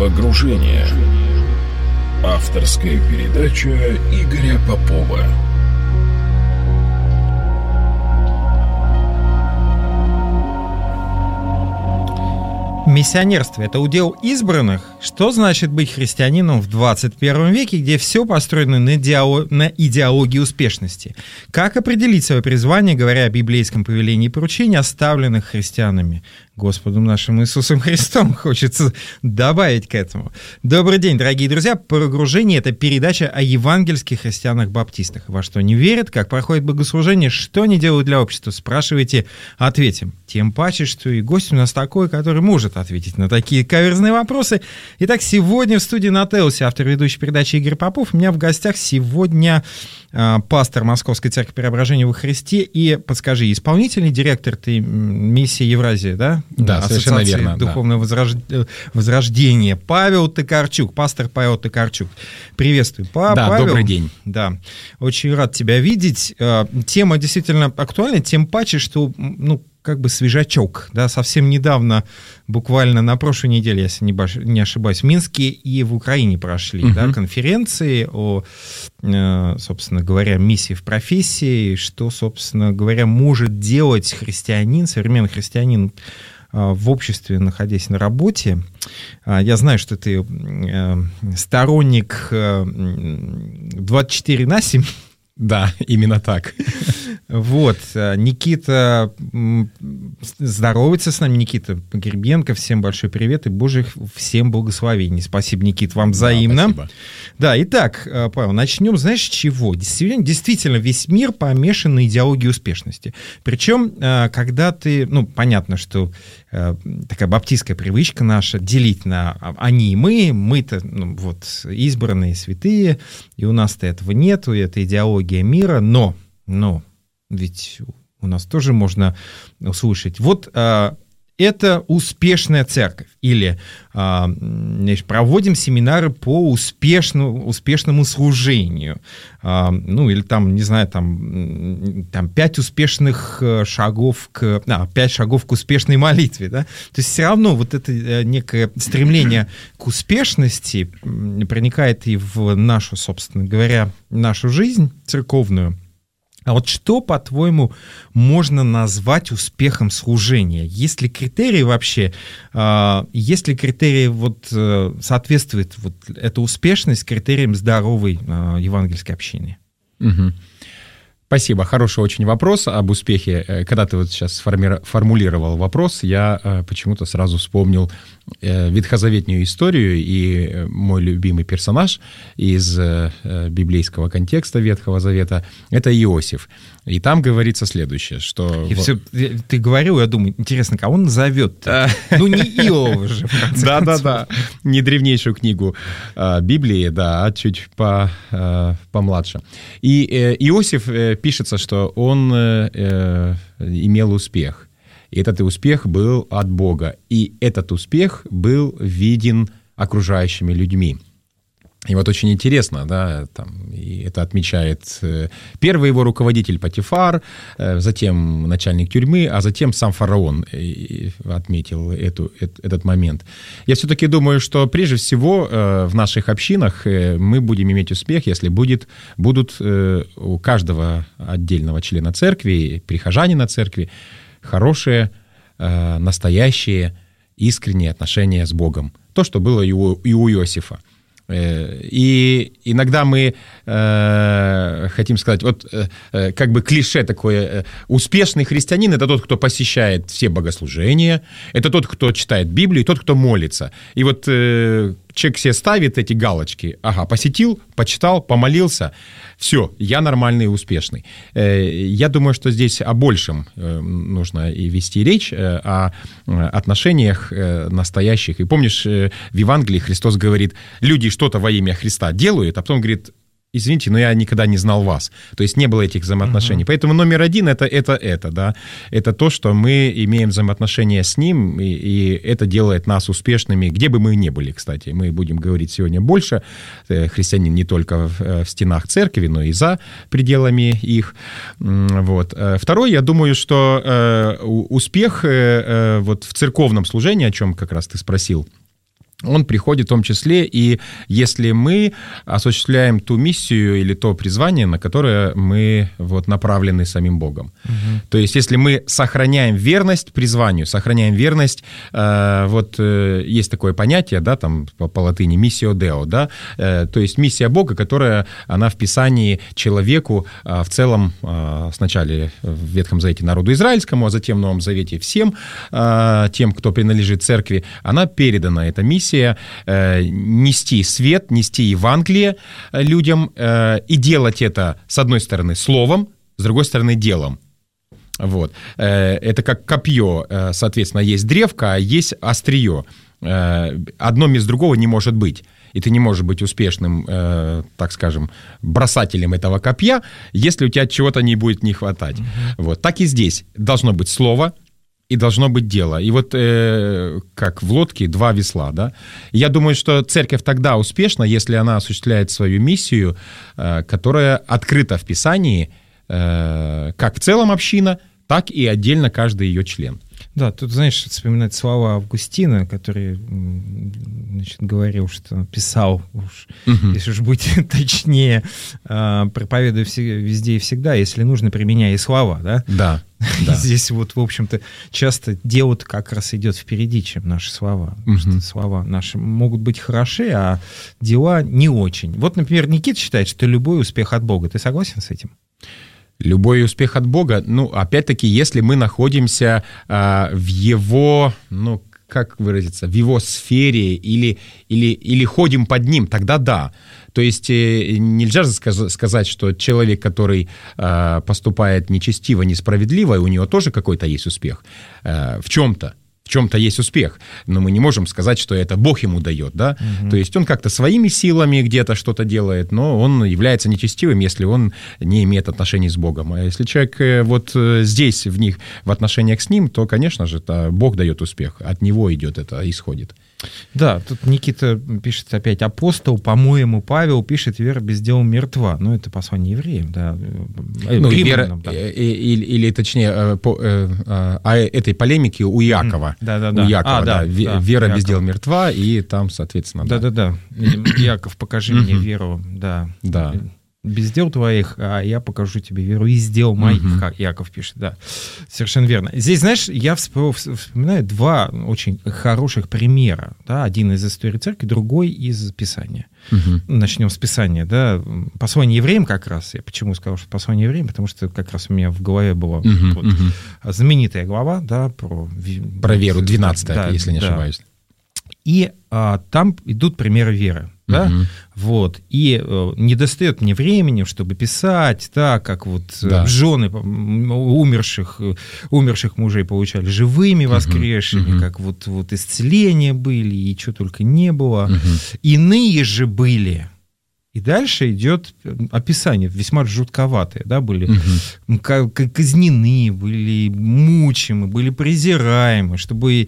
Погружение. Авторская передача Игоря Попова. Миссионерство – это удел избранных? Что значит быть христианином в 21 веке, где все построено на идеологии успешности? Как определить свое призвание, говоря о библейском повелении и поручении, оставленных христианами? Господом нашим Иисусом Христом, хочется добавить к этому. Добрый день, дорогие друзья. «Погружение» — это передача о евангельских христианах-баптистах. Во что они верят, как проходит богослужение, что они делают для общества. Спрашивайте, ответим. Тем паче, что и гость у нас такой, который может ответить на такие каверзные вопросы. Итак, сегодня в студии на Теосе автор ведущей передачи Игорь Попов. У меня в гостях сегодня пастор Московской церкви Преображения во Христе и, подскажи, исполнительный директор ты миссии Евразия, да? Да, совершенно верно. Духовного возрождения. Павел Токарчук, пастор Павел Токарчук. Приветствую, Да, Павел. Добрый день. Да, очень рад тебя видеть. Тема действительно актуальна, тем паче, что, как бы свежачок, да, совсем недавно, буквально на прошлой неделе, если не ошибаюсь, в Минске и в Украине прошли да, конференции о, собственно говоря, миссии в профессии, что, собственно говоря, может делать христианин, современный христианин в обществе, находясь на работе. Я знаю, что ты сторонник 24/7. Да, именно так. Вот, Никита здоровается с нами, Никита Погребенко, всем большой привет и Божьих всем благословений. Спасибо, Никит, вам взаимно. Спасибо. Да, итак, Павел, начнем, знаешь, с чего? Действительно, весь мир помешан на идеологии успешности. Причем, когда ты, понятно, что такая баптистская привычка наша делить на они и мы-то избранные, святые, и у нас-то этого нету, и это идеология мира, но ведь у нас тоже можно услышать. Вот это успешная церковь. Или проводим семинары по успешному служению. Или там, не знаю, там 5 успешных шагов 5 шагов к успешной молитве. Да? То есть все равно вот это некое стремление к успешности проникает и в нашу, собственно говоря, нашу жизнь церковную. А вот что, по-твоему, можно назвать успехом служения? Есть ли критерии вообще, соответствует эта успешность критериям здоровой евангельской общины? Угу. Спасибо. Хороший очень вопрос об успехе. Когда ты вот сейчас формулировал вопрос, я почему-то сразу вспомнил ветхозаветную историю, и мой любимый персонаж из библейского контекста Ветхого Завета — это Иосиф. И там говорится следующее, что... Ты говорил, я думаю, интересно, кого он назовет? Не Иова же. Да. Не древнейшую книгу Библии, да, а чуть помладше. И Иосиф пишется, что он имел успех. И этот успех был от Бога. И этот успех был виден окружающими людьми. И вот очень интересно, да, и это отмечает первый его руководитель Потифар, затем начальник тюрьмы, а затем сам фараон отметил этот момент. Я все-таки думаю, что прежде всего в наших общинах мы будем иметь успех, если будут у каждого отдельного члена церкви, прихожанина церкви, хорошие, настоящие, искренние отношения с Богом. То, что было и у Иосифа. И иногда мы хотим сказать, как бы клише такое, успешный христианин — это тот, кто посещает все богослужения, это тот, кто читает Библию, и тот, кто молится. И вот человек себе ставит эти галочки, посетил, почитал, помолился, все, я нормальный и успешный. Я думаю, что здесь о большем нужно и вести речь, о отношениях настоящих. И помнишь, в Евангелии Христос говорит, люди что-то во имя Христа делают, а потом говорит, извините, но я никогда не знал вас. То есть не было этих взаимоотношений. Поэтому номер один — это, да. Это то, что мы имеем взаимоотношения с Ним, и это делает нас успешными, где бы мы ни были, кстати. Мы будем говорить сегодня больше. Христианин не только в стенах церкви, но и за пределами их. Вот. Второе, я думаю, что успех вот в церковном служении, о чем как раз ты спросил, Он приходит в том числе, и если мы осуществляем ту миссию или то призвание, на которое мы вот направлены самим Богом. То есть если мы сохраняем верность призванию, сохраняем верность, есть такое понятие, да, там по латыни «missio Deo», да, то есть миссия Бога, которая, она в Писании человеку в целом, сначала в Ветхом Завете народу израильскому, а затем в Новом Завете всем тем, кто принадлежит церкви, она передана, эта миссия, нести свет, нести Евангелие людям и делать это, с одной стороны, словом, с другой стороны, делом. Вот. Это как копье, соответственно, есть древко, а есть острие. Одно без другого не может быть. И ты не можешь быть успешным, так скажем, бросателем этого копья, если у тебя чего-то не будет не хватать. Вот. Так и здесь должно быть слово, и должно быть дело. И вот как в лодке два весла, да. Я думаю, что церковь тогда успешна, если она осуществляет свою миссию, которая открыта в Писании, как в целом община, так и отдельно каждый ее член. Да, тут, знаешь, вспоминать слова Августина, который, значит, говорил, что писал, если уж быть точнее, проповедуй везде и всегда, если нужно, применяй и слова, да? Да. Да. Здесь вот, в общем-то, часто дело-то как раз идет впереди, чем наши слова. Потому что слова наши могут быть хороши, а дела не очень. Вот, например, Никита считает, что любой успех от Бога. Ты согласен с этим? Любой успех от Бога, опять-таки, если мы находимся в его, как выразиться, в его сфере или ходим под ним, тогда да. То есть нельзя же сказать, что человек, который поступает нечестиво, несправедливо, у него тоже какой-то есть успех в чем-то есть успех, но мы не можем сказать, что это Бог ему дает, да? То есть он как-то своими силами где-то что-то делает, но он является нечестивым, если он не имеет отношений с Богом. А если человек вот здесь, в отношениях с ним, то, конечно же, это Бог дает успех, от него идет это, исходит. Да, тут Никита пишет опять: апостол, по-моему, Павел пишет: вера без дела мертва. Ну, это послание евреям, да. Вера, или точнее, этой полемики у Иакова. У Иакова, вера без дела мертва, и там, соответственно... Да. Иаков, покажи мне веру, да. Без дел твоих, а я покажу тебе веру из дел моих, как Иаков пишет, да. Совершенно верно. Здесь, знаешь, я вспоминаю два очень хороших примера, да, один из истории церкви, другой из Писания. Начнем с Писания, да. Послание евреям как раз, я почему сказал, что послание евреям, потому что как раз у меня в голове была знаменитая глава, да, про веру, 12-я, если не ошибаюсь. И там идут примеры веры. Да? Вот. И недостает мне времени, чтобы писать, да, как вот жены умерших мужей получали живыми воскресшими, как вот исцеления были, и что только не было. Иные же были. И дальше идет описание, весьма жутковатые, да, были казнены, были мучимы, были презираемы, чтобы,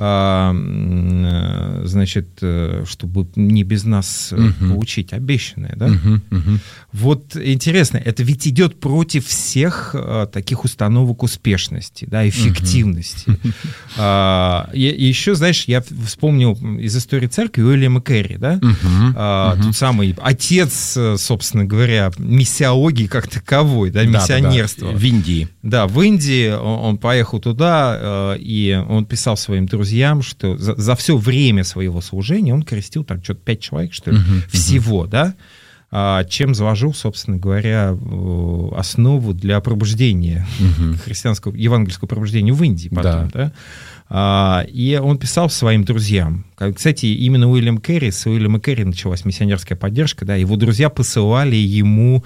значит, чтобы не без нас получить обещанное, да. Вот интересно, это ведь идет против всех таких установок успешности, да, эффективности. И еще, знаешь, я вспомнил из истории церкви Уильяма Керри, да, тот самый отец, собственно говоря, миссиологии как таковой, да, миссионерства. В Индии. Да, в Индии он поехал туда, и он писал своим друзьям, что за все время своего служения он крестил там что-то 5 человек, что ли, всего, да, чем заложил, собственно говоря, основу для пробуждения христианского, евангельского пробуждения в Индии потом, да. И он писал своим друзьям. Кстати, именно с Уильяма Керри началась миссионерская поддержка, да, его друзья посылали ему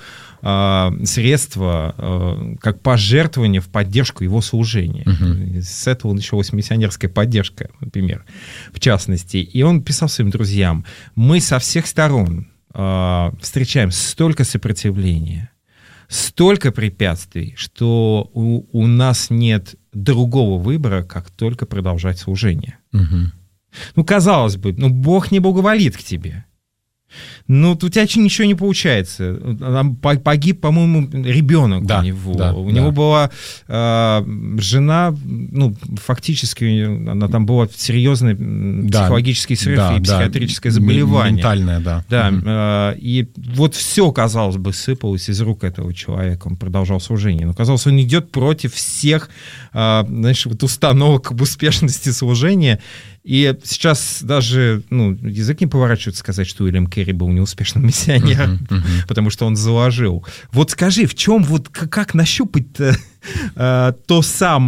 средства как пожертвование в поддержку его служения. С этого началась миссионерская поддержка, например, в частности. И он писал своим друзьям: мы со всех сторон встречаем столько сопротивления, столько препятствий, что у нас нет другого выбора, как только продолжать служение. Ну, казалось бы, Бог не благоволит к тебе. Ну, у тебя ничего не получается. Там погиб, по-моему, ребенок у него. У него была жена, ну, фактически, она там была серьезный психологический срыв и психиатрическое заболевание. Ментальное, да. Да, и вот все, казалось бы, сыпалось из рук этого человека. Он продолжал служение. Но, казалось, он идет против всех, знаешь, вот установок об успешности служения. И сейчас даже, ну, язык не поворачивается сказать, что Уильям Керри был неуспешным миссионером, потому что он заложил. Вот скажи, в чем, вот как нащупать тот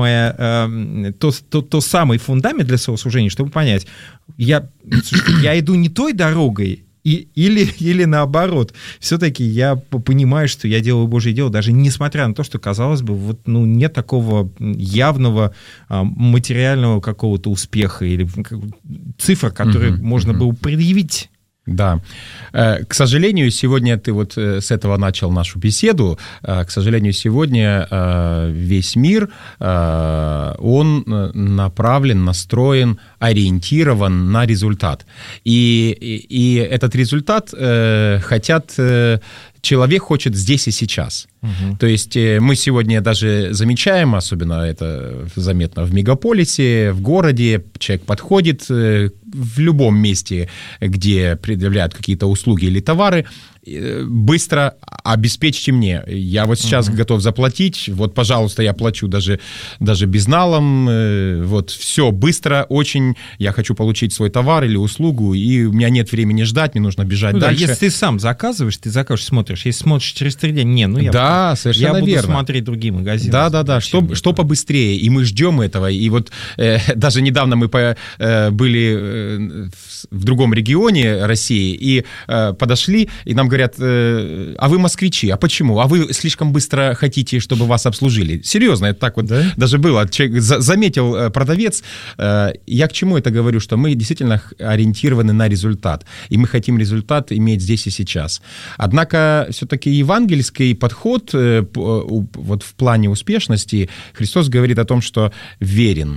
самый фундамент для своего служения, чтобы понять, я иду не той дорогой, или наоборот, все-таки я понимаю, что я делаю Божье дело, даже несмотря на то, что, казалось бы, вот, ну, нет такого явного материального какого-то успеха или цифр, которые можно было предъявить. Да. К сожалению, сегодня ты вот с этого начал нашу беседу. К сожалению, сегодня весь мир, он направлен, настроен, ориентирован на результат. И этот результат человек хочет здесь и сейчас. То есть мы сегодня даже замечаем, особенно это заметно в мегаполисе, в городе, человек подходит в любом месте, где предъявляют какие-то услуги или товары, быстро обеспечьте мне. Я вот сейчас готов заплатить, вот, пожалуйста, я плачу даже безналом, вот, все, быстро, очень, я хочу получить свой товар или услугу, и у меня нет времени ждать, мне нужно бежать дальше. Да, если ты сам заказываешь, смотришь, если смотришь через 3 дня, да, совершенно я верно. буду смотреть другие магазины. Да, что побыстрее, и мы ждем этого, и вот даже недавно мы были в другом регионе России, и подошли, и нам говорят, а вы москвичи, а почему? А вы слишком быстро хотите, чтобы вас обслужили? Серьезно, это так вот даже было. Человек заметил продавец. Я к чему это говорю? Что мы действительно ориентированы на результат, и мы хотим результат иметь здесь и сейчас. Однако все-таки евангельский подход вот в плане успешности, Христос говорит о том, что верен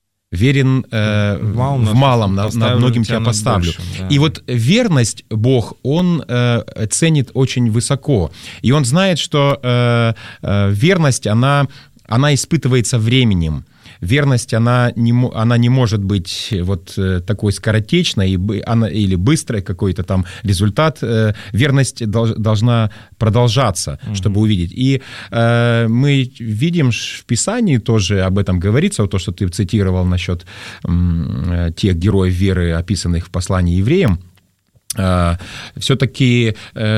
в малом, над многим тебя поставлю. Большим, да. И вот верность Бог, Он ценит очень высоко. И Он знает, что верность, она испытывается временем. Верность, она не может быть вот такой скоротечной или быстрой, какой-то там результат. Верность должна продолжаться, чтобы увидеть. И мы видим в Писании тоже об этом говорится, то, что ты цитировал насчет тех героев веры, описанных в послании евреям. Все-таки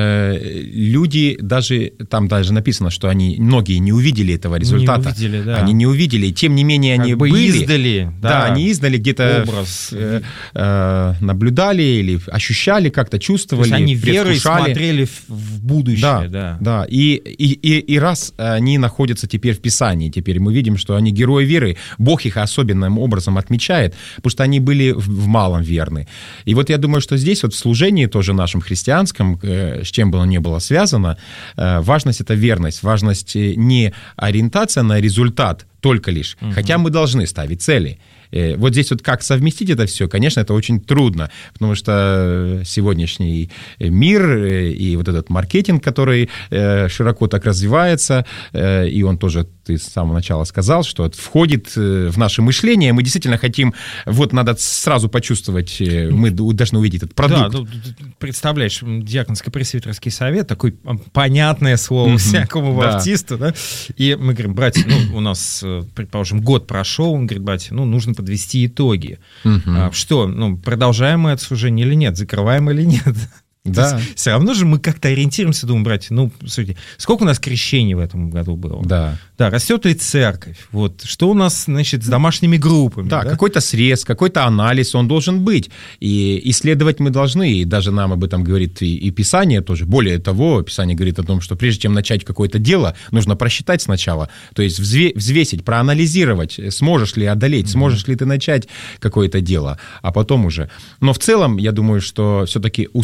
люди, там даже написано, что многие не увидели этого результата. Они не увидели, тем не менее они были. Издали. Да, они издали где-то образ. Наблюдали или ощущали, как-то чувствовали, то есть они верой смотрели в будущее. Да. И раз они находятся теперь в Писании, теперь мы видим, что они герои веры, Бог их особенным образом отмечает, потому что они были в малом верны. И вот я думаю, что здесь вот в служении тоже нашем христианском, с чем бы оно ни было связано, важность — это верность, важность не ориентация на результат только лишь, хотя мы должны ставить цели. Вот здесь вот как совместить это все, конечно, это очень трудно, потому что сегодняшний мир и вот этот маркетинг, который широко так развивается, и он тоже, ты с самого начала сказал, что входит в наше мышление, мы действительно хотим, вот надо сразу почувствовать, мы должны увидеть этот продукт. Да, представляешь, диаконско-пресвитерский совет, такое понятное слово всякому баптисту, да, и мы говорим, братья, у нас, предположим, год прошел, он говорит, братья, нужно подвести итоги. Что, продолжаем мы это служение или нет, закрываем или нет? Да. Все равно же мы как-то ориентируемся, думаем, братья, смотрите, сколько у нас крещений в этом году было? Да, растет ли церковь? Вот, что у нас, значит, с домашними группами? Да, какой-то срез, какой-то анализ, он должен быть. И исследовать мы должны, и даже нам об этом говорит и Писание тоже. Более того, Писание говорит о том, что прежде чем начать какое-то дело, нужно просчитать сначала, то есть взвесить, проанализировать, сможешь ли одолеть, сможешь ли ты начать какое-то дело, а потом уже. Но в целом, я думаю, что все-таки успех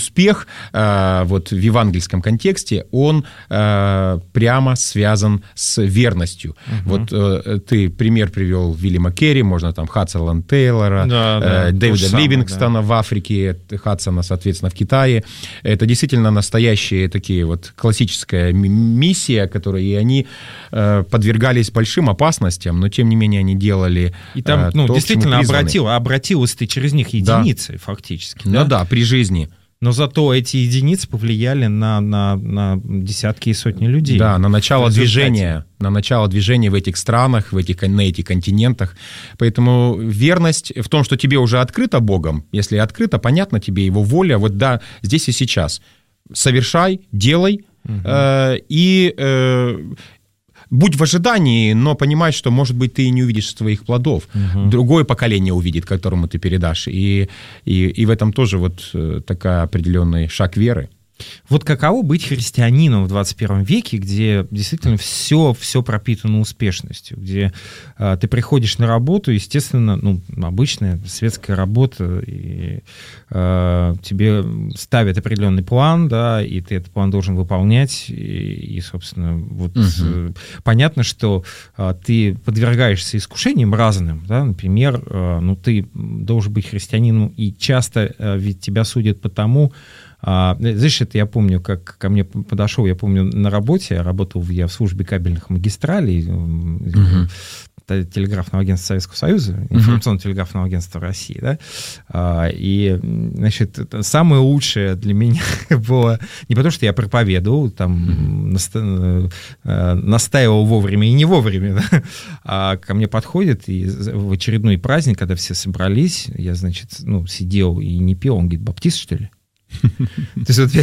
вот в евангельском контексте, он прямо связан с верностью. Вот ты пример привел Вильяма Керри, можно там Хадсона Тейлора, Дэвида Ливингстона в Африке, Хадсона, соответственно, в Китае. Это действительно настоящие такие вот классическая миссия, которые они подвергались большим опасностям, но тем не менее они делали. И там, то, действительно обратилось ты через них единицы, фактически. Ну да, при жизни. Но зато эти единицы повлияли на десятки и сотни людей. Да, на начало движения в этих странах, на этих континентах. Поэтому верность в том, что тебе уже открыто Богом, если открыто, понятно тебе его воля, вот да, здесь и сейчас. Совершай, делай, будь в ожидании, но понимай, что, может быть, ты и не увидишь своих плодов. Другое поколение увидит, которому ты передашь. И в этом тоже вот такой определенный шаг веры. Вот каково быть христианином в 21 веке, где действительно все пропитано успешностью, где ты приходишь на работу, естественно, обычная светская работа, и тебе ставят определенный план, да, и ты этот план должен выполнять, и собственно, вот понятно, что ты подвергаешься искушениям разным, да, например, ты должен быть христианином, и часто ведь тебя судят по тому. Знаешь, это я помню, как ко мне подошел, я помню, на работе, работал я в службе кабельных магистралей, телеграфного агентства Советского Союза, информационно-телеграфного агентства России, да, и, значит, самое лучшее для меня было не потому, что я проповедовал, там, настаивал вовремя и не вовремя, да, а ко мне подходит, и в очередной праздник, когда все собрались, я, значит, сидел и не пел, он говорит: баптист, что ли? То есть вот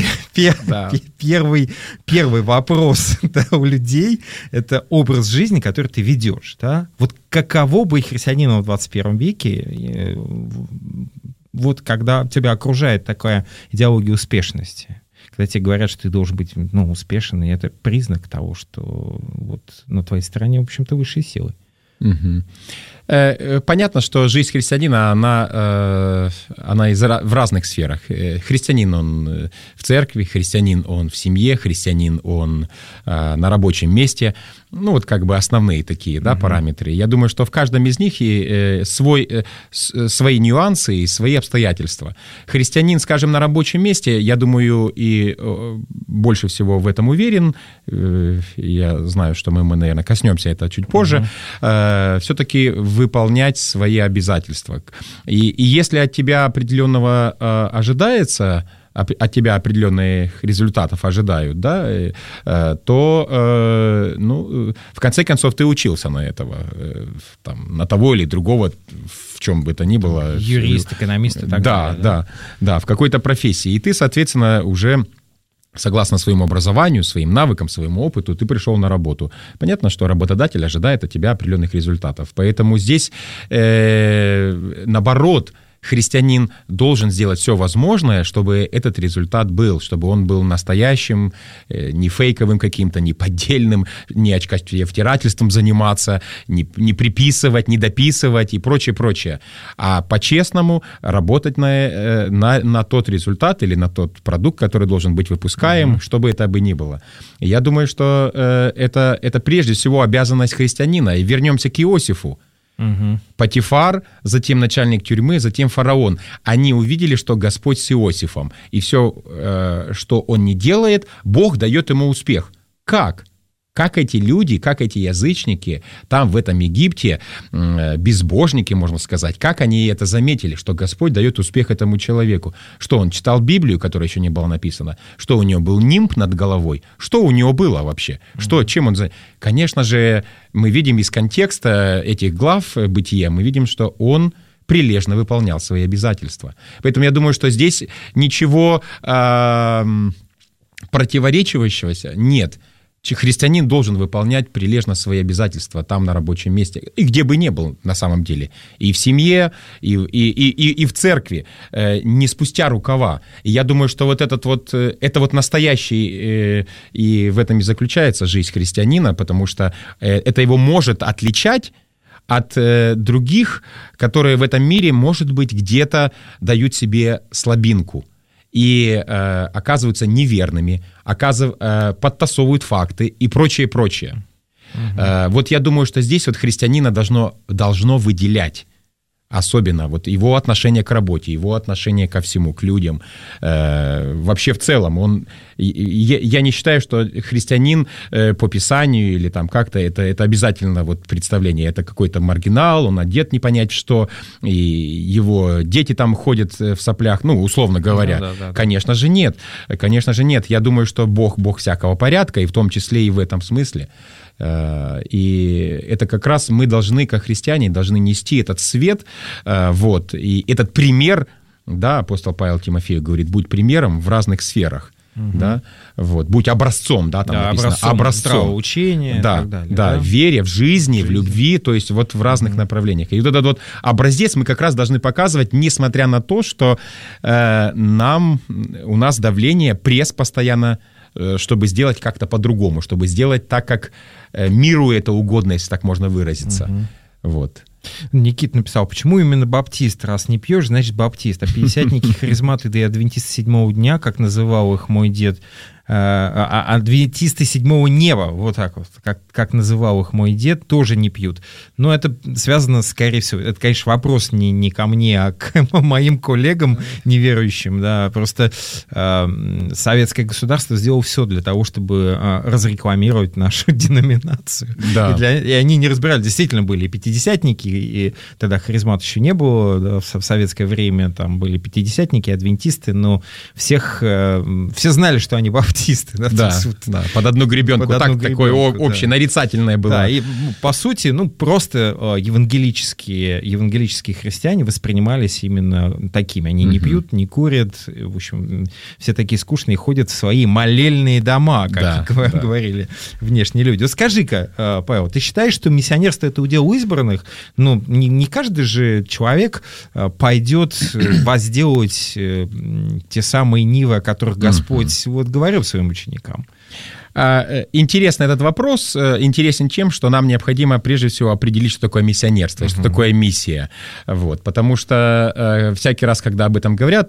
первый вопрос, да, у людей — это образ жизни, который ты ведешь. Да? Вот каково быть христианином в 21 веке, вот когда тебя окружает такая идеология успешности, когда тебе говорят, что ты должен быть успешен, и это признак того, что вот на твоей стороне, в общем-то, высшие силы. Понятно, что жизнь христианина, она в разных сферах. Христианин, он в церкви, христианин, он в семье, христианин, он на рабочем месте. Вот как бы основные такие, да, параметры. Я думаю, что в каждом из них свои нюансы и свои обстоятельства. Христианин, скажем, на рабочем месте, я думаю, и больше всего в этом уверен, я знаю, что мы наверное, коснемся это чуть позже, все-таки выполнять свои обязательства. И если от тебя определенного ожидается, от тебя определенных результатов ожидают, да, то, в конце концов, ты учился на этого, там, на того или другого, в чем бы то ни было. Юрист, экономист и так далее. Да, в какой-то профессии. И ты, соответственно, уже согласно своему образованию, своим навыкам, своему опыту, ты пришел на работу. Понятно, что работодатель ожидает от тебя определенных результатов. Поэтому здесь, наоборот, христианин должен сделать все возможное, чтобы этот результат был, чтобы он был настоящим, не фейковым каким-то, не поддельным, не очковтирательством заниматься, не приписывать, не дописывать и прочее, а по-честному работать на тот результат или на тот продукт, который должен быть выпускаем, чтобы это бы ни было. И я думаю, что это прежде всего обязанность христианина. И вернемся к Иосифу. Потифар, затем начальник тюрьмы, затем фараон. Они увидели, что Господь с Иосифом. И все, что он не делает, Бог дает ему успех. Как? Как эти люди, как эти язычники там, в этом Египте, безбожники, можно сказать, как они это заметили, что Господь дает успех этому человеку? Что он читал Библию, которая еще не была написана? Что у него был нимб над головой? Что у него было вообще? Чем он... Конечно же, мы видим из контекста этих глав Бытия, мы видим, что он прилежно выполнял свои обязательства. Поэтому я думаю, что здесь ничего противоречивающегося нет. Христианин должен выполнять прилежно свои обязательства там, на рабочем месте, и где бы ни был на самом деле, и в семье, и в церкви, не спустя рукава. И я думаю, что это настоящий, и в этом и заключается жизнь христианина, потому что это его может отличать от других, которые в этом мире, может быть, где-то дают себе слабинку. и оказываются неверными, подтасовывают факты и прочее. Вот я думаю, что здесь вот христианина должно выделять особенно вот его отношение к работе, его отношение ко всему, к людям. Вообще в целом, я не считаю, что христианин по Писанию или там как-то это обязательно вот представление, это какой-то маргинал, он одет не понять что, и его дети там ходят в соплях, ну, условно говоря. Да. Конечно же нет. Я думаю, что Бог всякого порядка, и в том числе и в этом смысле. И это как раз мы должны, как христиане, должны нести этот свет, вот, и этот пример, да, апостол Павел Тимофею говорит, будь примером в разных сферах, да, вот, будь образцом, да, там написано, образцом учения, да, и так далее, да, в вере, в жизни, в любви, то есть вот в разных направлениях. И вот этот вот образец мы как раз должны показывать, несмотря на то, что у нас давление, пресс постоянно, чтобы сделать как-то по-другому, чтобы сделать так, как миру это угодно, если так можно выразиться. Вот. Никит написал, почему именно баптист? Раз не пьешь, значит баптист. А пятидесятники, харизматы, да и адвентисты седьмого дня, как называл их мой дед, адвентисты седьмого неба, вот так вот, как называл их мой дед, тоже не пьют. Но это связано, скорее всего, это, конечно, вопрос не ко мне, а к моим коллегам неверующим, да, просто советское государство сделало все для того, чтобы разрекламировать нашу деноминацию. Да. И они не разбирали, действительно были и пятидесятники, и тогда харизмат еще не было, да, в советское время там были пятидесятники, адвентисты, но все знали, что они баптисты. Да, под одну гребенку. Такое общее, нарицательное было. Да, и по сути, просто евангелические христиане воспринимались именно такими. Они не пьют, не курят, в общем, все такие скучные, ходят в свои молельные дома, как говорили внешние люди. Вот скажи-ка, Павел, ты считаешь, что миссионерство — это удел избранных? Ну, не каждый же человек пойдет возделывать те самые нивы, о которых Господь вот говорил своим ученикам. Интересно этот вопрос. Интересен тем, что нам необходимо прежде всего определить, что такое миссионерство, что такое миссия. Вот. Потому что всякий раз, когда об этом говорят,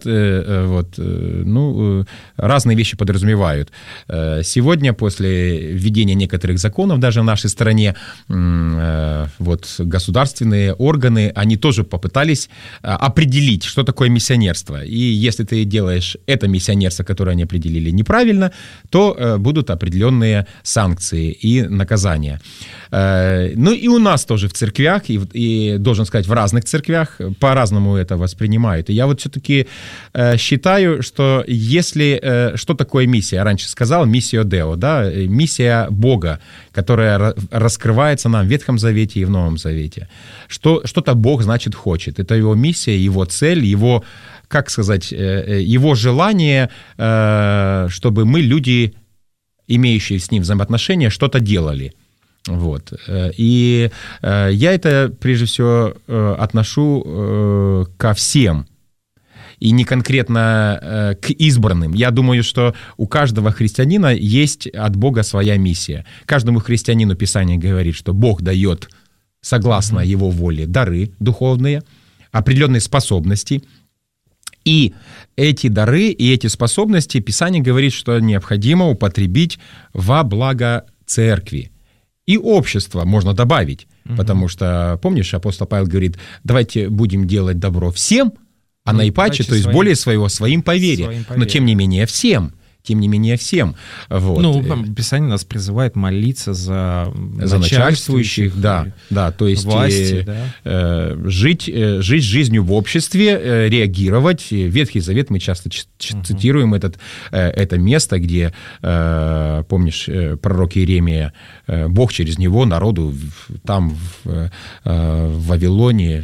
разные вещи подразумевают. Сегодня, после введения некоторых законов даже в нашей стране, государственные органы, они тоже попытались определить, что такое миссионерство. И если ты делаешь это миссионерство, которое они определили, неправильно, то будут определенные санкции и наказания. Ну и у нас тоже в церквях, и должен сказать, в разных церквях по-разному это воспринимают. И я вот все-таки считаю, что что такое миссия? Я раньше сказал, миссио Део, да, миссия Бога, которая раскрывается нам в Ветхом Завете и в Новом Завете. Что-то Бог, значит, хочет. Это его миссия, его цель, его, как сказать, его желание, чтобы мы, люди, имеющие с ним взаимоотношения, что-то делали. Вот. И я это, прежде всего, отношу ко всем, и не конкретно к избранным. Я думаю, что у каждого христианина есть от Бога своя миссия. Каждому христианину Писание говорит, что Бог дает, согласно его воле, дары духовные, определенные способности. И эти дары и эти способности Писание говорит, что необходимо употребить во благо церкви. И общества можно добавить, потому что, помнишь, апостол Павел говорит, давайте будем делать добро всем, а наипаче, то есть более своим по вере, но тем не менее всем. Вот. Ну, Писание нас призывает молиться за начальствующих, да, то есть власти, жить жизнью в обществе, реагировать. Ветхий Завет, мы часто цитируем это место, где, помнишь, пророк Иеремия, Бог через него народу там, в Вавилоне,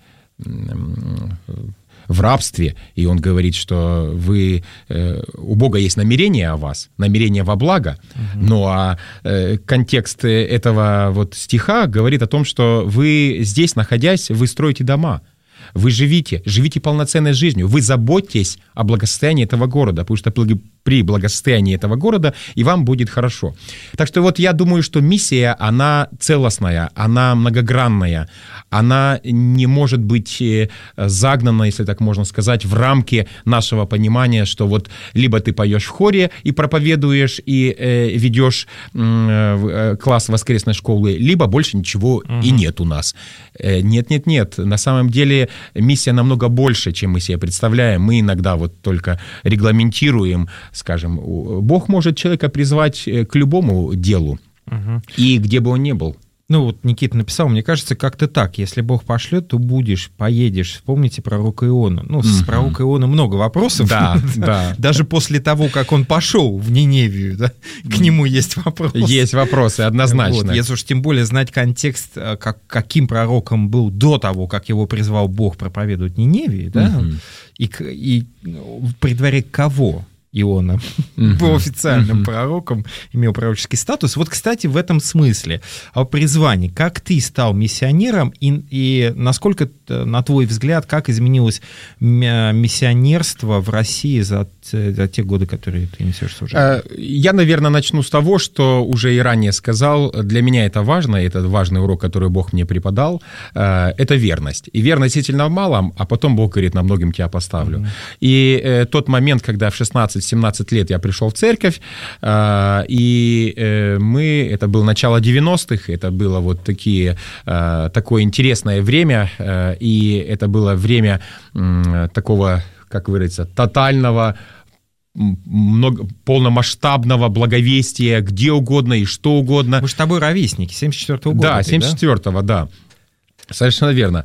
в рабстве, и он говорит, что у Бога есть намерение о вас, намерение во благо, но контекст этого вот стиха говорит о том, что вы здесь, находясь, вы строите дома, вы живите полноценной жизнью, вы заботитесь о благосостоянии этого города, потому что при благосостоянии этого города, и вам будет хорошо. Так что вот я думаю, что миссия, она целостная, она многогранная, она не может быть загнана, если так можно сказать, в рамки нашего понимания, что вот либо ты поешь в хоре и проповедуешь, и ведешь класс воскресной школы, либо больше ничего и нет у нас. Нет. На самом деле миссия намного больше, чем мы себе представляем. Мы иногда вот только регламентируем, скажем, Бог может человека призвать к любому делу, и где бы он ни был. Ну, вот Никита написал, мне кажется, как-то так. Если Бог пошлет, то будешь, поедешь. Вспомните пророка Иона. Ну, с пророка Иона много вопросов. Да. Даже после того, как он пошел в Ниневию, да, к нему есть вопросы. Есть вопросы, однозначно. Вот. Если уж тем более знать контекст, каким пророком был до того, как его призвал Бог проповедовать Ниневии, да, и при дворе кого Иона был официальным пророком, имел пророческий статус. Вот, кстати, в этом смысле о призвании. Как ты стал миссионером и насколько, на твой взгляд, как изменилось миссионерство в России за те годы, которые ты несешь служение? Я, наверное, начну с того, что уже и ранее сказал. Для меня это важно, это важный урок, который Бог мне преподал. Это верность. И верность действительно в малом, а потом Бог говорит, на многим тебя поставлю. И тот момент, когда в 16-17 лет я пришел в церковь, и это было начало 90-х, это было вот такое интересное время, и это было время такого, как говорится, тотального, полномасштабного благовестия, где угодно и что угодно. Мы с тобой ровесники, 74-го года. Да, 74-го, да. Совершенно верно.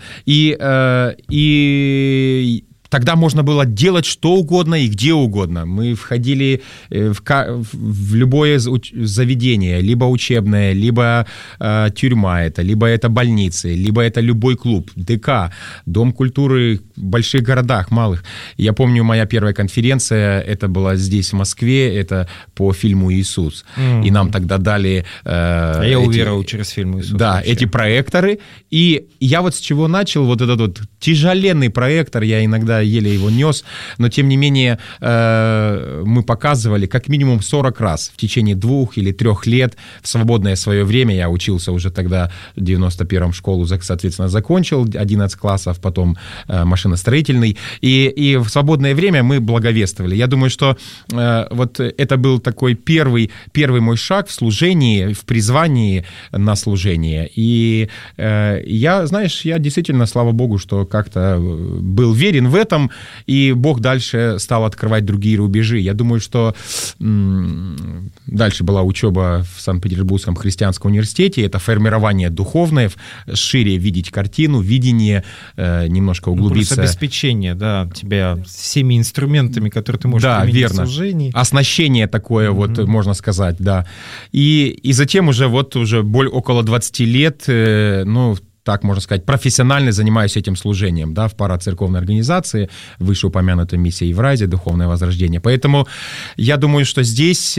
И тогда можно было делать что угодно и где угодно. Мы входили в любое заведение, либо учебное, либо тюрьма это, либо это больницы, либо это любой клуб, ДК, Дом культуры в больших городах, малых. Я помню, моя первая конференция, это была здесь, в Москве, это по фильму «Иисус». И нам тогда дали... я уверовал через фильм «Иисус». Да, вообще. Эти проекторы. И я вот с чего начал, вот этот вот тяжеленный проектор, я иногда еле его нес, но тем не менее мы показывали как минимум 40 раз в течение 2 или 3 лет в свободное свое время. Я учился уже тогда в 91-м школу, соответственно, закончил 11 классов, потом машиностроительный. И в свободное время мы благовествовали. Я думаю, что вот это был такой первый мой шаг в служении, в призвании на служение. И я действительно, слава Богу, что как-то был верен в этом, и Бог дальше стал открывать другие рубежи. Я думаю, что дальше была учеба в Санкт-Петербургском христианском университете, это формирование духовное, шире видеть картину, видение, немножко углубиться. Плюс обеспечение, да, тебя всеми инструментами, которые ты можешь применить в служении. Оснащение такое, вот, можно сказать, да. И затем уже около 20 лет, так можно сказать, профессионально занимаюсь этим служением, да, в парацерковной организации, вышеупомянутой миссии Евразия, Духовное Возрождение. Поэтому я думаю, что здесь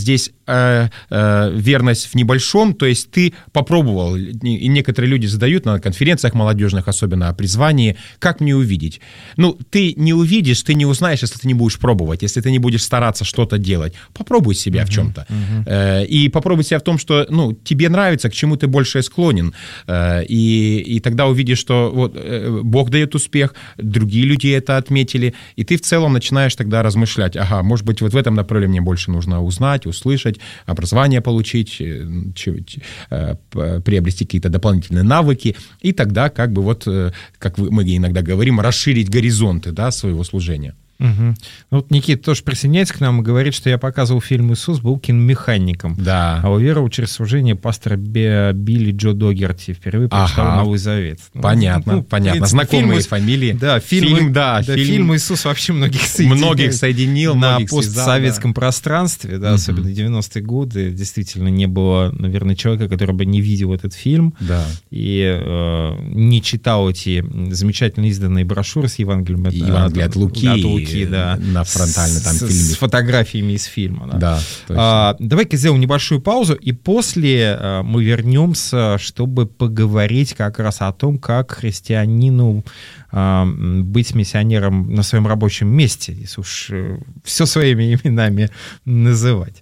верность в небольшом, то есть ты попробовал, и некоторые люди задают на конференциях молодежных, особенно о призвании, как мне увидеть? Ты не увидишь, ты не узнаешь, если ты не будешь пробовать, если ты не будешь стараться что-то делать. Попробуй себя в чем-то. И попробуй себя в том, что, тебе нравится, к чему ты больше склонен. И тогда увидишь, что вот Бог дает успех, другие люди это отметили, и ты в целом начинаешь тогда размышлять, может быть, вот в этом направлении мне больше нужно узнать, услышать, образование получить, приобрести какие-то дополнительные навыки, и тогда как мы иногда говорим, расширить горизонты, да, своего служения. Вот Никита тоже присоединяется к нам и говорит, что я показывал фильм «Иисус», был киномехаником. Да. А уверовал через служение пастора Билли Джо Догерти. Впервые прочитал Новый Завет. Понятно. Принципе, знакомые фамилии. Да, фильм «Иисус» вообще многих соединил. На постсоветском пространстве, да, особенно 90-е годы. Действительно, не было, наверное, человека, который бы не видел этот фильм и не читал эти замечательно изданные брошюры с Евангелием от Луки. ролики, да, на фронтальном там фильме. С фотографиями из фильма. Да. Да, точно. Давай-ка сделаем небольшую паузу, и после мы вернемся, чтобы поговорить как раз о том, как христианину быть миссионером на своем рабочем месте, если уж все своими именами называть.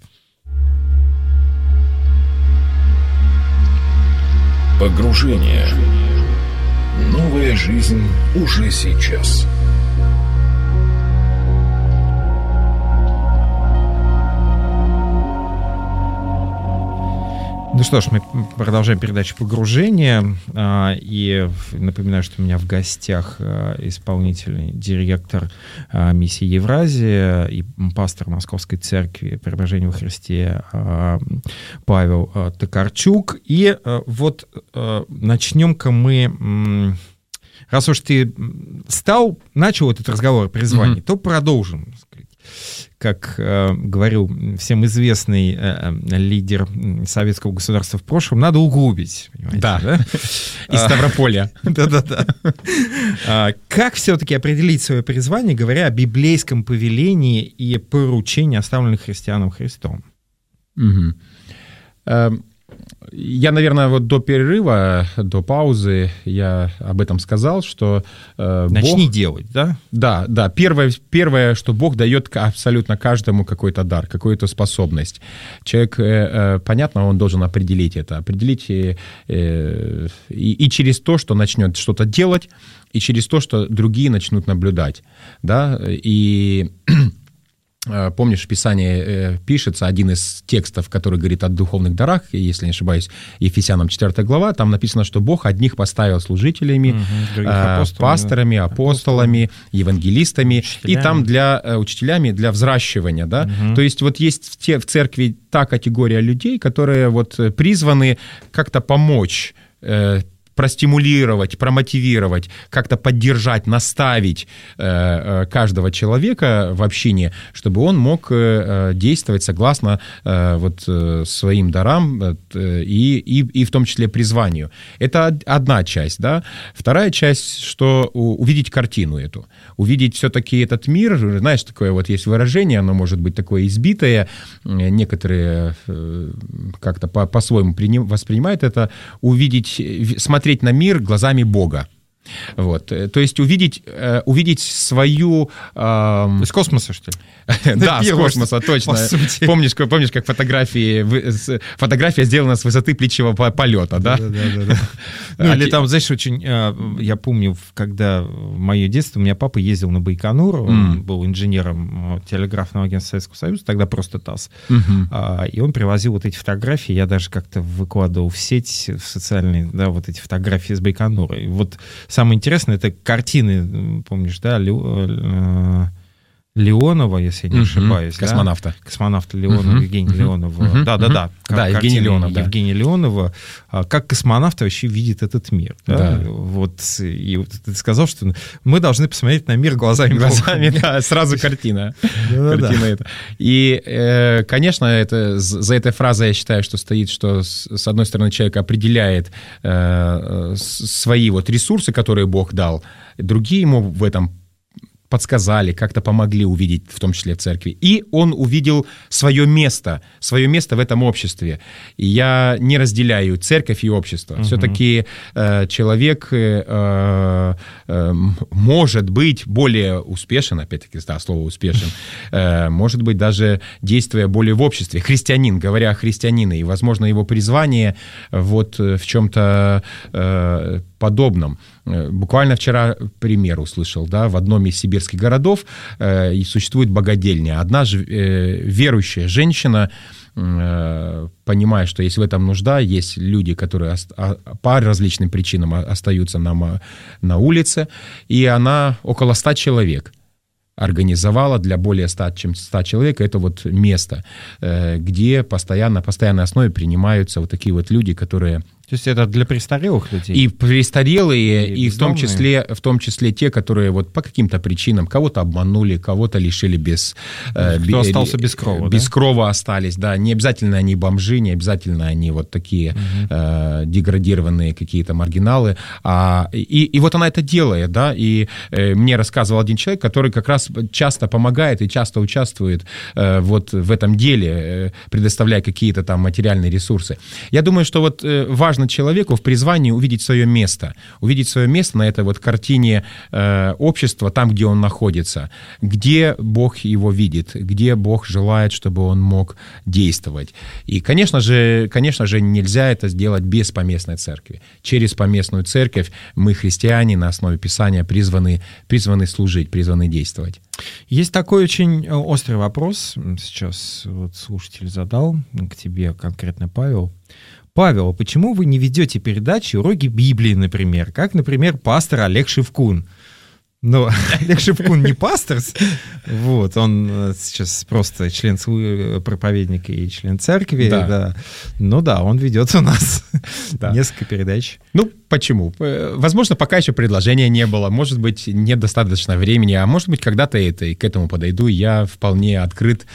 Погружение. Новая жизнь уже сейчас. Ну что ж, мы продолжаем передачу «Погружение». И напоминаю, что у меня в гостях исполнительный директор миссии «Евразия» и пастор Московской церкви Преображения во Христе Павел Токарчук. И вот начнем-ка мы... Раз уж ты начал этот разговор о призвании, то продолжим. Как говорил всем известный лидер советского государства в прошлом, надо углубить. Да, из Ставрополя. Да-да-да. Как все-таки определить свое призвание, говоря о библейском повелении и поручении, оставленных христианам Христом? Я, наверное, вот до перерыва, до паузы я об этом сказал, что Начни делать, да? Да. Первое, что Бог дает абсолютно каждому какой-то дар, какую-то способность. Человек, понятно, он должен определить это. Определить и через то, что начнет что-то делать, и через то, что другие начнут наблюдать. Да? И... Помнишь, в Писании пишется один из текстов, который говорит о духовных дарах, если не ошибаюсь, Ефесянам 4 глава, там написано, что Бог одних поставил служителями, пасторами, апостолами, евангелистами, учителями. И там учителями для взращивания. Да? То есть вот есть в церкви та категория людей, которые вот призваны как-то помочь, простимулировать, промотивировать, как-то поддержать, наставить каждого человека в общине, чтобы он мог действовать согласно вот своим дарам и в том числе призванию. Это одна часть, да. Вторая часть, что увидеть картину эту, увидеть все-таки этот мир, знаешь, такое вот есть выражение, оно может быть такое избитое, некоторые как-то по-своему воспринимают это, смотреть на мир глазами Бога. Вот. То есть увидеть свою... Из космоса, что ли? Да, с космоса, точно. Помнишь, как фотография сделана с высоты птичьего полета, да? Да. Ну, или там, знаешь, очень... Я помню, когда в мое детство у меня папа ездил на Байконур, он был инженером телеграфного агентства Советского Союза, тогда просто ТАСС. И он привозил вот эти фотографии, я даже как-то выкладывал в сеть, в социальные, да, вот эти фотографии с Байконура. И вот самое интересное, это картины, помнишь, да, Леонова, если я не ошибаюсь. Космонавта. Да? Космонавта Леонова, Евгения Леонова. Да, Евгения Леонова. Да. Евгения Леонова. Как космонавт вообще видит этот мир. Да? Вот, и вот ты сказал, что мы должны посмотреть на мир глазами Бога. Да, сразу картина. Картина эта. И, конечно, за этой фразой я считаю, что стоит, что, с одной стороны, человек определяет свои вот ресурсы, которые Бог дал, другие ему в этом подсказали, как-то помогли увидеть, в том числе в церкви. И он увидел свое место в этом обществе. И я не разделяю церковь и общество. Все-таки человек может быть более успешен, опять-таки, да, слово «успешен», может быть, даже действуя более в обществе. Христианин, говоря о христианине, и, возможно, его призвание вот в чем-то подобном. Буквально вчера пример услышал, да, в одном из сибирских городов и существует богадельня. Одна же верующая женщина, понимая, что есть в этом нужда, есть люди, которые по различным причинам остаются на улице, и она около 100 человек организовала для более 100 человек это вот место, где постоянной основе принимаются вот такие вот люди, которые То есть это для престарелых людей? И престарелые, и в том бездомные? числе те, которые вот по каким-то причинам кого-то обманули, кого-то лишили без... Кто остался без крова, без крова остались, да. Не обязательно они бомжи, не обязательно они вот такие деградированные какие-то маргиналы. И вот она это делает, да. И мне рассказывал один человек, который как раз часто помогает и часто участвует вот в этом деле, предоставляя какие-то там материальные ресурсы. Я думаю, что вот важно человеку в призвании увидеть свое место на этой вот картине общества, там, где он находится, где Бог его видит, где Бог желает, чтобы он мог действовать. И, конечно же, нельзя это сделать без поместной церкви. Через поместную церковь мы, христиане, на основе Писания призваны служить, призваны действовать. Есть такой очень острый вопрос, сейчас вот слушатель задал к тебе конкретно, Павел. Павел, почему вы не ведете передачи «Уроки Библии», например, как, например, пастор Олег Шевкун? Но Олег Шевкун не пастор, вот, он сейчас просто член проповедника и член церкви, да. Ну да, он ведет у нас несколько передач. Ну, почему? Возможно, пока еще предложения не было, может быть, нет достаточно времени, а может быть, когда-то и к этому подойду. Я вполне открыт,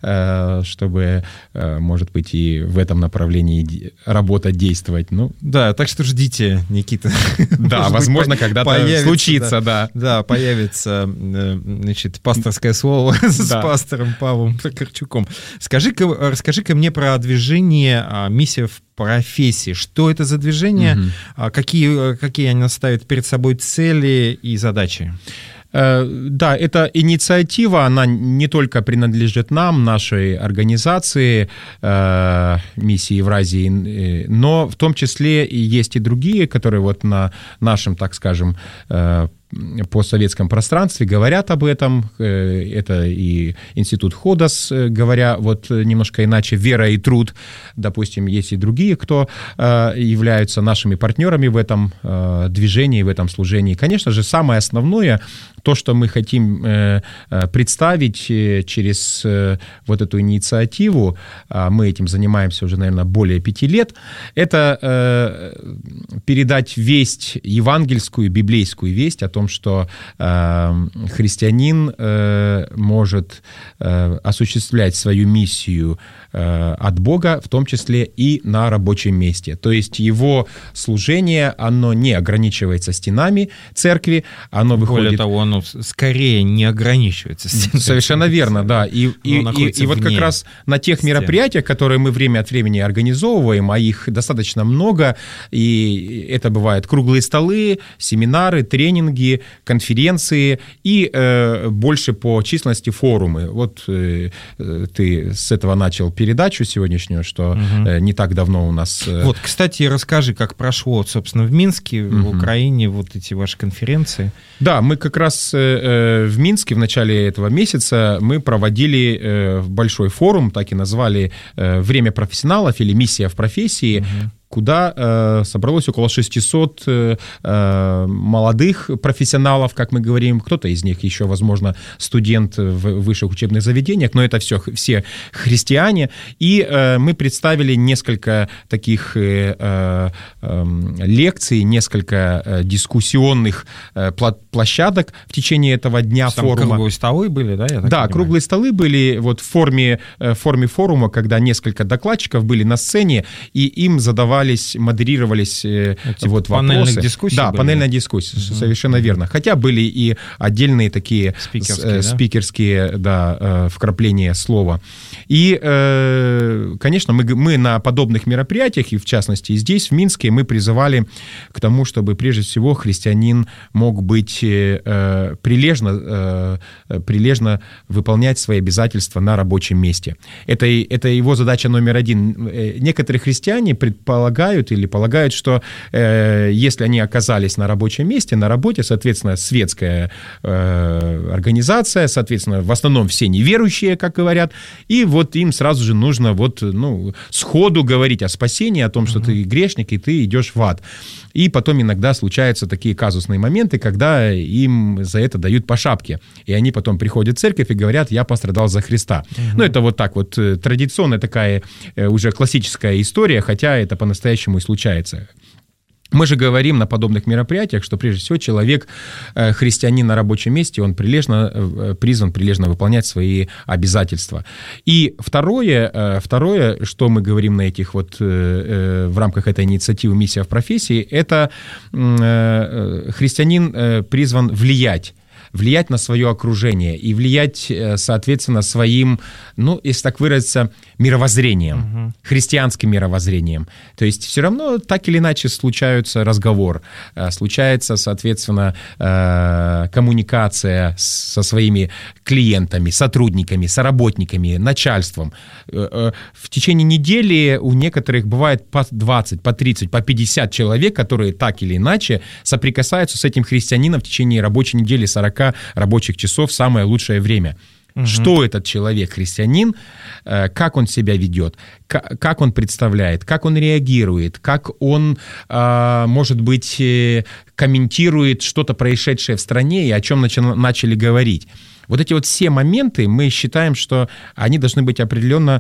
чтобы, может быть, и в этом направлении работать, действовать. Ну. Да, так что ждите, Никита. Да, возможно, когда-то случится, да. Да, появится, значит, пасторское слово с пастором Павлом Прокорчуком. Расскажи-ка мне про движение «Миссия в профессии». Что это за движение? Какие они ставят перед собой цели и задачи? Да, эта инициатива, она не только принадлежит нам, нашей организации «Миссии Евразии», но в том числе и есть и другие, которые вот на нашем, так скажем, постсоветском пространстве говорят об этом. Это и Институт Ходос, говоря вот немножко иначе, «Вера и труд». Допустим, есть и другие, кто являются нашими партнерами в этом движении, в этом служении. Конечно же, самое основное, то, что мы хотим представить через вот эту инициативу, мы этим занимаемся уже, наверное, более 5 лет, это передать весть, евангельскую, библейскую весть о том, что христианин может осуществлять свою миссию от Бога, в том числе и на рабочем месте. То есть его служение, оно не ограничивается стенами церкви, оно выходит... Более того, оно скорее не ограничивается стенами. Совершенно верно, да. И вот как раз на тех мероприятиях, которые мы время от времени организовываем, а их достаточно много, и это бывают круглые столы, семинары, тренинги, конференции и больше по численности форумы. Вот ты с этого начал передачу сегодняшнюю, что не так давно у нас... Вот, кстати, расскажи, как прошло, собственно, в Минске, в Украине, вот эти ваши конференции. Да, мы как раз в Минске в начале этого месяца мы проводили большой форум, так и назвали «Время профессионалов» или «Миссия в профессии», куда собралось около 600 молодых профессионалов, как мы говорим. Кто-то из них еще, возможно, студент в высших учебных заведениях, но это все христиане. И мы представили несколько таких лекций, несколько дискуссионных площадок в течение этого дня форума. Круглые столы были, да? Да, круглые столы были вот в форме форума, когда несколько докладчиков были на сцене, и им модерировались типа вот панельных вопросы. Дискуссий да, были, панельная дискуссия, совершенно верно. Хотя были и отдельные такие спикерские вкрапления слова. И, конечно, мы на подобных мероприятиях, и в частности здесь, в Минске, мы призывали к тому, чтобы прежде всего христианин мог быть прилежно выполнять свои обязательства на рабочем месте. Это его задача номер один. Некоторые христиане полагают, что если они оказались на рабочем месте, на работе, соответственно, светская организация, соответственно, в основном все неверующие, как говорят, и вот им сразу же нужно сходу говорить о спасении, о том, что ты грешник, и ты идешь в ад. И потом иногда случаются такие казусные моменты, когда им за это дают по шапке. И они потом приходят в церковь и говорят: я пострадал за Христа. Ну, это вот так вот традиционная такая уже классическая история, хотя это по-настоящему и случается. Мы же говорим на подобных мероприятиях, что прежде всего человек, христианин на рабочем месте, он призван прилежно выполнять свои обязательства. И второе, что мы говорим на этих в рамках этой инициативы «Миссия в профессии», это христианин призван влиять на свое окружение и влиять, соответственно, своим, если так выразиться, мировоззрением, христианским мировоззрением. То есть все равно так или иначе случается разговор, случается, соответственно, коммуникация со своими клиентами, сотрудниками, соработниками, начальством. В течение недели у некоторых бывает по 20, по 30, по 50 человек, которые так или иначе соприкасаются с этим христианином в течение рабочей недели, 40 рабочих часов, самое лучшее время. Что этот человек, христианин, как он себя ведет, как он представляет, как он реагирует, как он, может быть, комментирует что-то происшедшее в стране и о чем начали говорить. Вот эти вот все моменты, мы считаем, что они должны быть определенно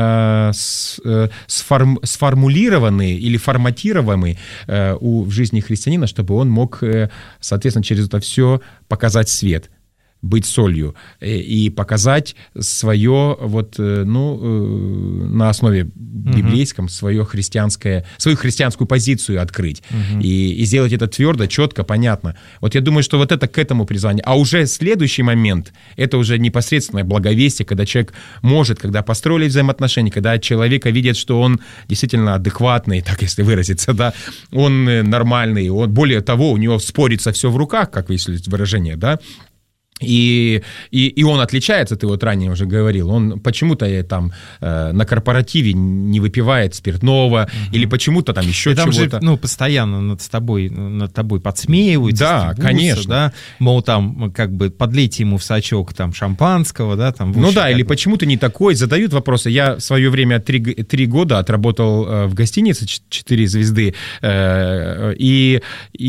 сформулированы или форматированы в жизни христианина, чтобы он мог, соответственно, через это все показать свет, быть солью и показать свое, на основе библейском, свою христианскую позицию открыть. И сделать это твердо, четко, понятно. Вот я думаю, что вот это к этому призванию. А уже следующий момент, это уже непосредственное благовестие, когда человек может, когда построили взаимоотношения, когда человека видят, что он действительно адекватный, так если выразиться, да, он нормальный, более того, у него спорится все в руках, как есть выражение, да, и он отличается, ты вот ранее уже говорил, он почему-то там на корпоративе не выпивает спиртного, или почему-то там еще там чего-то. Же, постоянно над тобой подсмеиваются. Да, конечно. Да? Мол, там, как бы, подлейте ему в сачок там шампанского, да, там. Или почему ты не такой, задают вопросы. Я в свое время 3 года отработал в гостинице 4 звезды, и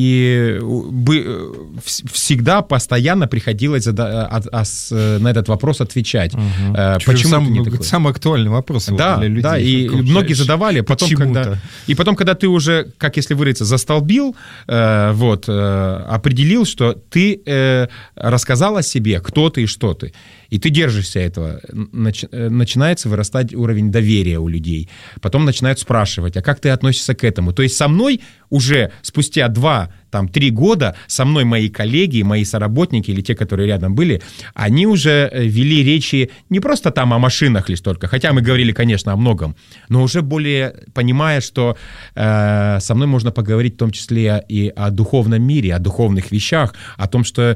всегда постоянно приходилось на этот вопрос отвечать. Почему самый актуальный вопрос для людей. Да, и многие задавали. Потом, когда ты уже, как если выразиться, застолбил, определил, что ты рассказал о себе, кто ты и что ты, и ты держишься этого, начинается вырастать уровень доверия у людей. Потом начинают спрашивать, а как ты относишься к этому? То есть со мной уже спустя 2-3 года, со мной мои коллеги, мои соработники или те, которые рядом были, они уже вели речи не просто там о машинах лишь только, хотя мы говорили, конечно, о многом, но уже более понимая, что со мной можно поговорить в том числе и о духовном мире, о духовных вещах, о том, что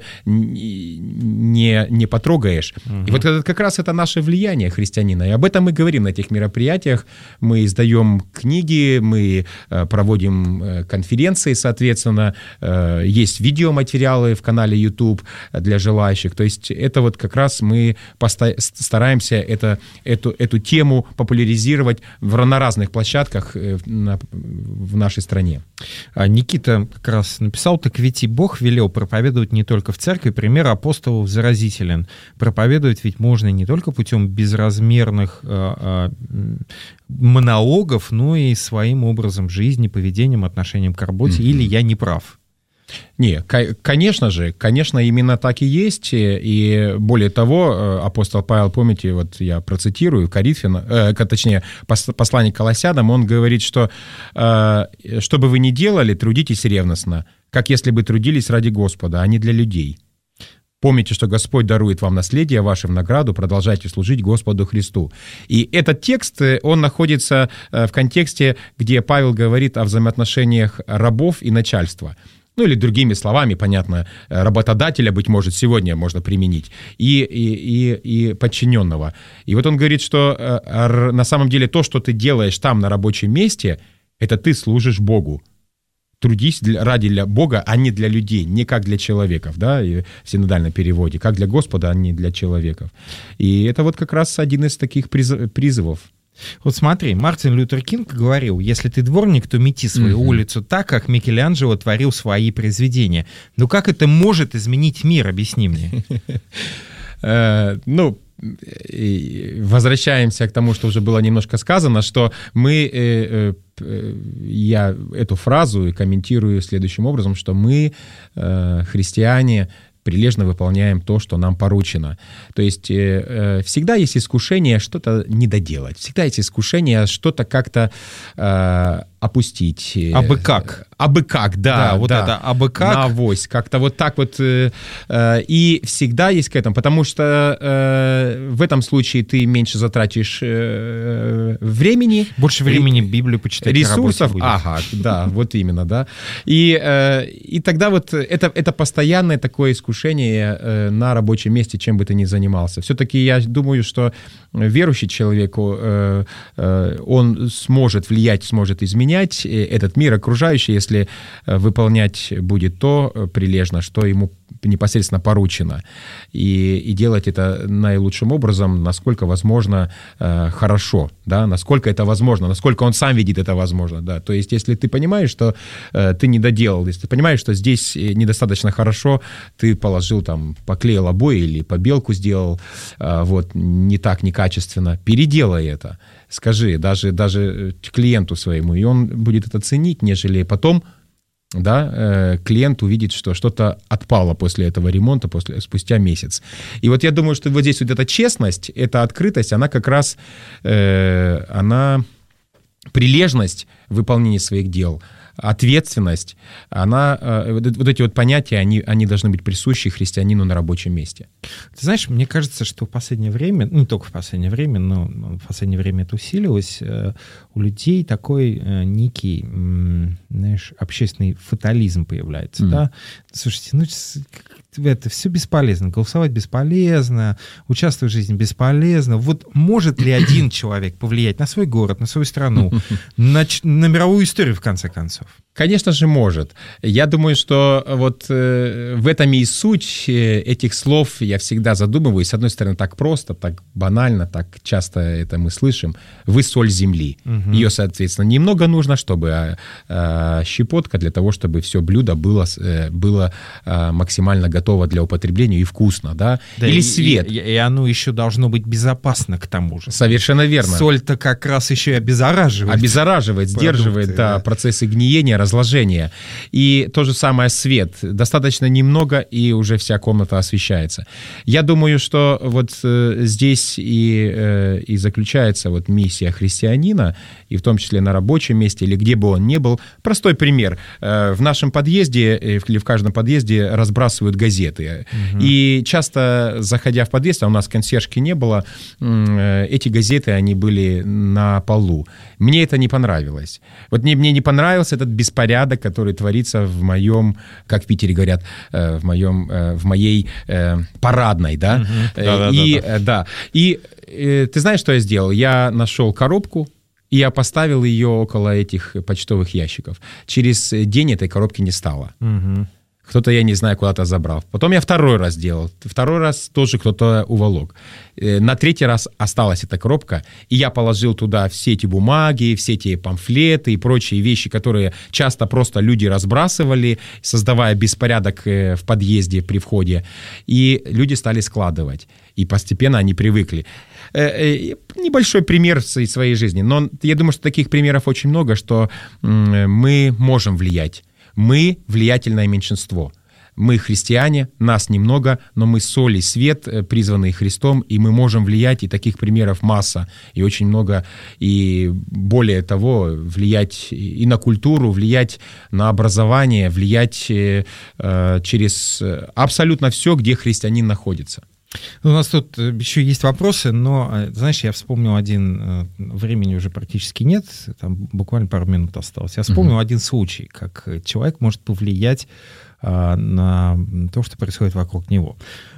не потрогаешь. И вот это как раз это наше влияние христианина. И об этом мы говорим на этих мероприятиях. Мы издаем книги, мы проводим конференции, соответственно. Есть видеоматериалы в канале YouTube для желающих. То есть это вот как раз мы стараемся эту тему популяризировать на разных площадках в нашей стране. Никита как раз написал: «Так ведь и Бог велел проповедовать не только в церкви, пример апостолов заразителен. Проповедовать ведь можно не только путем безразмерных монологов, но и своим образом жизни, поведением, отношением к работе. Или я не прав?» Не, конечно, именно так и есть. И более того, апостол Павел, помните, вот я процитирую, послание к Колоссянам, он говорит, что что бы вы ни делали, трудитесь ревностно, как если бы трудились ради Господа, а не для людей. Помните, что Господь дарует вам наследие ваше в награду, продолжайте служить Господу Христу. И этот текст, он находится в контексте, где Павел говорит о взаимоотношениях рабов и начальства. Или другими словами, понятно, работодателя, быть может, сегодня можно применить, и подчиненного. И вот он говорит, что на самом деле то, что ты делаешь там на рабочем месте, это ты служишь Богу. Трудись ради Бога, а не для людей, не как для человеков, да, и в синодальном переводе, как для Господа, а не для человеков. И это вот как раз один из таких призывов. Вот смотри, Мартин Лютер Кинг говорил: если ты дворник, то мети свою улицу так, как Микеланджело творил свои произведения. Но как это может изменить мир, объясни мне. возвращаемся к тому, что уже было немножко сказано, что я эту фразу комментирую следующим образом, что мы, христиане, прилежно выполняем то, что нам поручено. То есть всегда есть искушение что-то недоделать, всегда есть искушение что-то как-то опустить. Абы как. Абы как, да. Вот это абы как. На авось. Как-то вот так вот. И всегда есть к этому, потому что в этом случае ты меньше затратишь времени. Больше времени Библию почитать. Ресурсов. Ага, да, вот именно, да. И тогда вот это постоянное такое искушение на рабочем месте, чем бы ты ни занимался. Все-таки я думаю, что верующий человек, он сможет влиять, сможет изменять этот мир окружающий, если выполнять будет то прилежно, что ему непосредственно поручено. И делать это наилучшим образом, насколько возможно, хорошо, да, насколько это возможно, насколько он сам видит это возможно, да. То есть, если ты понимаешь, что ты не доделал, если ты понимаешь, что здесь недостаточно хорошо, ты положил там, поклеил обои или побелку сделал, вот, не так, некачественно, переделай это. Скажи даже клиенту своему, и он будет это ценить, нежели потом, да, клиент увидит, что что-то отпало после этого ремонта, спустя месяц. И вот я думаю, что вот здесь вот эта честность, эта открытость, она как раз, она прилежность в выполнении своих дел, ответственность, она, вот эти вот понятия, они должны быть присущи христианину на рабочем месте. Ты знаешь, мне кажется, что в последнее время, не только в последнее время, но в последнее время это усилилось, у людей такой некий, знаешь, общественный фатализм появляется, да? Слушайте, ну, это все бесполезно, голосовать бесполезно, участвовать в жизни бесполезно. Вот может ли один человек повлиять на свой город, на свою страну, на мировую историю, в конце концов? Конечно же, может. Я думаю, что вот в этом и суть этих слов. Я всегда задумываюсь. С одной стороны, так просто, так банально, так часто это мы слышим. Вы соль земли. Угу. Ее, соответственно, немного нужно, чтобы щепотка для того, чтобы все блюдо было максимально готово для употребления и вкусно, да? Да, или свет. И оно еще должно быть безопасно к тому же. Совершенно верно. Соль-то как раз еще и обеззараживает. Обеззараживает, сдерживает процессы гниения, разложения. И то же самое свет. Достаточно немного, и уже вся комната освещается. Я думаю, что вот здесь и заключается вот миссия христианина, и в том числе на рабочем месте, или где бы он ни был. Простой пример. В нашем подъезде, или в каждом подъезде разбрасывают газеты. Угу. И часто, заходя в подъезд, а у нас консьержки не было, эти газеты, они были на полу. Мне это не понравилось. Вот мне не понравился этот беспорядок, который творится в моем, как в Питере говорят, в моей парадной, да? Угу. И ты знаешь, что я сделал? Я нашел коробку, и я поставил ее около этих почтовых ящиков. Через день этой коробки не стало. Угу. Кто-то, я не знаю, куда-то забрал. Потом я второй раз делал. Второй раз тоже кто-то уволок. На третий раз осталась эта коробка, и я положил туда все эти бумаги, все эти памфлеты и прочие вещи, которые часто просто люди разбрасывали, создавая беспорядок в подъезде при входе. И люди стали складывать. И постепенно они привыкли. Небольшой пример из своей жизни. Но я думаю, что таких примеров очень много, что мы можем влиять. Мы влиятельное меньшинство. Мы христиане, нас немного, но мы соль и свет, призванные Христом, и мы можем влиять, и таких примеров масса, и очень много, и более того, влиять и на культуру, влиять на образование, влиять через абсолютно все, где христианин находится. У нас тут еще есть вопросы, но, знаешь, я вспомнил один, времени уже практически нет, там буквально пару минут осталось. Я вспомнил один случай, как человек может повлиять на то, что происходит вокруг него.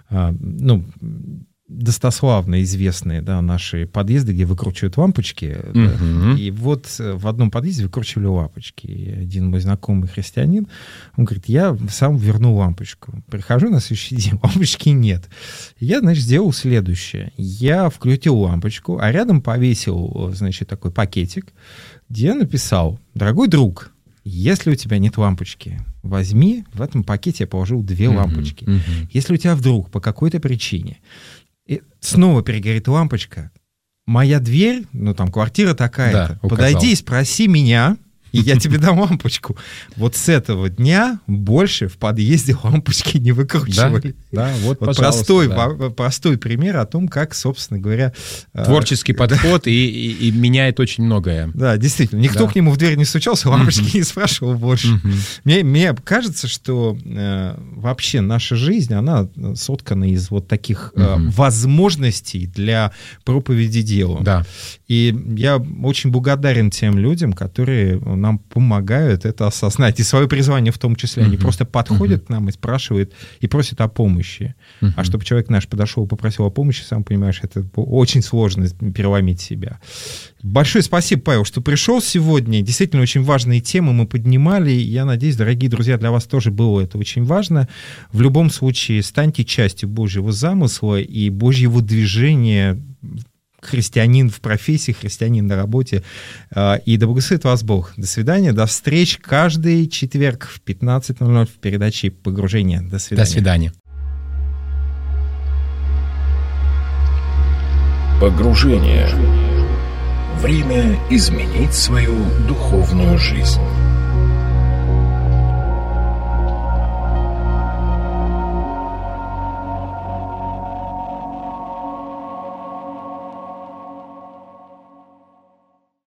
Достославно известные, да, наши подъезды, где выкручивают лампочки. Да, и вот в одном подъезде выкручивали лампочки. И один мой знакомый христианин, он говорит, я сам верну лампочку. Прихожу на следующий день, лампочки нет. Я, значит, сделал следующее. Я включил лампочку, а рядом повесил, значит, такой пакетик, где я написал: дорогой друг, если у тебя нет лампочки, возьми, в этом пакете я положил 2 лампочки. Если у тебя вдруг по какой-то причине И снова перегорит лампочка. Моя дверь, ну там квартира такая-то, Да, подойди и спроси меня, и я тебе дам лампочку. Вот с этого дня больше в подъезде лампочки не выкручивали. Да, вот простой пример о том, как, собственно говоря... Творческий подход и меняет очень многое. Да, действительно. Никто к нему в дверь не стучался, лампочки не спрашивал больше. Мне кажется, что вообще наша жизнь, она соткана из вот таких возможностей для проповеди дела. Да. И я очень благодарен тем людям, которые нам помогают это осознать. И свое призвание в том числе. Они просто подходят к нам и спрашивают, и просят о помощи. А чтобы человек наш подошел и попросил о помощи, сам понимаешь, это очень сложно переломить себя. Большое спасибо, Павел, что пришел сегодня. Действительно, очень важные темы мы поднимали. Я надеюсь, дорогие друзья, для вас тоже было это очень важно. В любом случае, станьте частью Божьего замысла и Божьего движения. Христианин в профессии, христианин на работе. И да благословит вас Бог. До свидания, до встреч каждый четверг в 15:00 в передаче «Погружение». До свидания. До свидания. Погружение. Время изменить свою духовную жизнь.